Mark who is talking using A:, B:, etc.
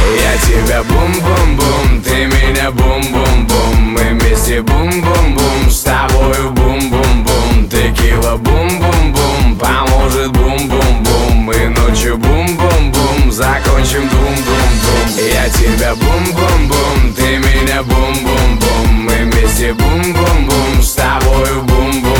A: Я тебя бум-бум-бум, ты меня бум-бум-бум. Мы вместе бум-бум-бум, с тобою бум-бум-бум. Текила бум-бум-бум, поможет бум-бум-бум. И ночью бум-бум-бум, закончим бум-бум-бум. Я тебя бум-бум-бум, ты меня бум-бум-бум. Мы вместе бум-бум-бум, с тобою бум-бум.